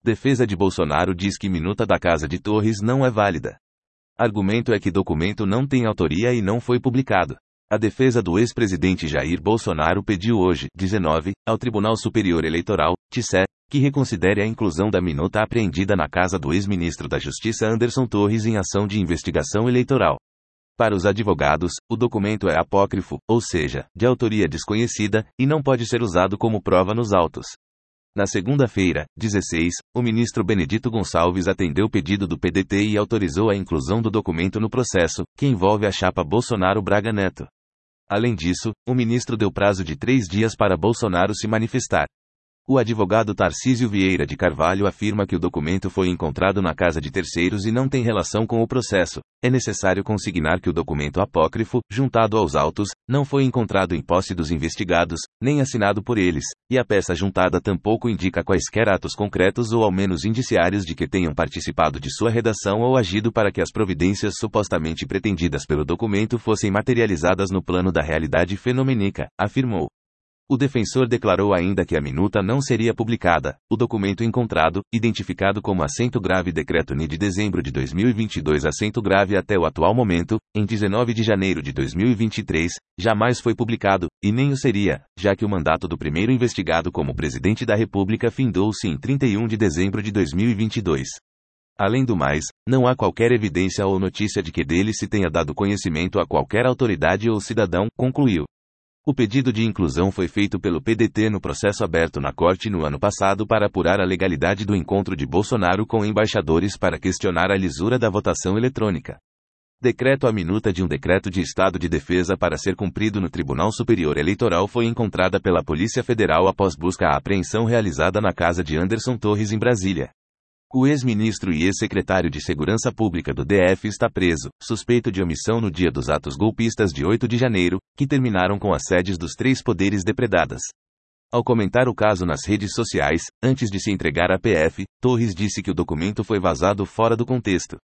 Defesa de Bolsonaro diz que minuta da casa de Torres não é válida. Argumento é que documento não tem autoria e não foi publicado. A defesa do ex-presidente Jair Bolsonaro pediu hoje, 19, ao Tribunal Superior Eleitoral, TSE, que reconsidere a inclusão da minuta apreendida na casa do ex-ministro da Justiça Anderson Torres em ação de investigação eleitoral. Para os advogados, o documento é apócrifo, ou seja, de autoria desconhecida, e não pode ser usado como prova nos autos. Na segunda-feira, 16, o ministro Benedito Gonçalves atendeu o pedido do PDT e autorizou a inclusão do documento no processo, que envolve a chapa Bolsonaro-Braga Neto. Além disso, o ministro deu prazo de 3 dias para Bolsonaro se manifestar. O advogado Tarcísio Vieira de Carvalho afirma que o documento foi encontrado na casa de terceiros e não tem relação com o processo. É necessário consignar que o documento apócrifo, juntado aos autos, não foi encontrado em posse dos investigados, nem assinado por eles, e a peça juntada tampouco indica quaisquer atos concretos ou ao menos indiciários de que tenham participado de sua redação ou agido para que as providências supostamente pretendidas pelo documento fossem materializadas no plano da realidade fenomênica, afirmou. O defensor declarou ainda que a minuta não seria publicada. O documento encontrado, identificado como acento grave Decreto NI de dezembro de 2022 acento grave até o atual momento, em 19 de janeiro de 2023, jamais foi publicado, e nem o seria, já que o mandato do primeiro investigado como presidente da República findou-se em 31 de dezembro de 2022. Além do mais, não há qualquer evidência ou notícia de que dele se tenha dado conhecimento a qualquer autoridade ou cidadão, concluiu. O pedido de inclusão foi feito pelo PDT no processo aberto na Corte no ano passado para apurar a legalidade do encontro de Bolsonaro com embaixadores para questionar a lisura da votação eletrônica. Decreto. A minuta de um decreto de estado de defesa para ser cumprido no Tribunal Superior Eleitoral foi encontrada pela Polícia Federal após busca e apreensão realizada na casa de Anderson Torres em Brasília. O ex-ministro e ex-secretário de Segurança Pública do DF está preso, suspeito de omissão no dia dos atos golpistas de 8 de janeiro, que terminaram com as sedes dos 3 poderes depredadas. Ao comentar o caso nas redes sociais, antes de se entregar à PF, Torres disse que o documento foi vazado fora do contexto.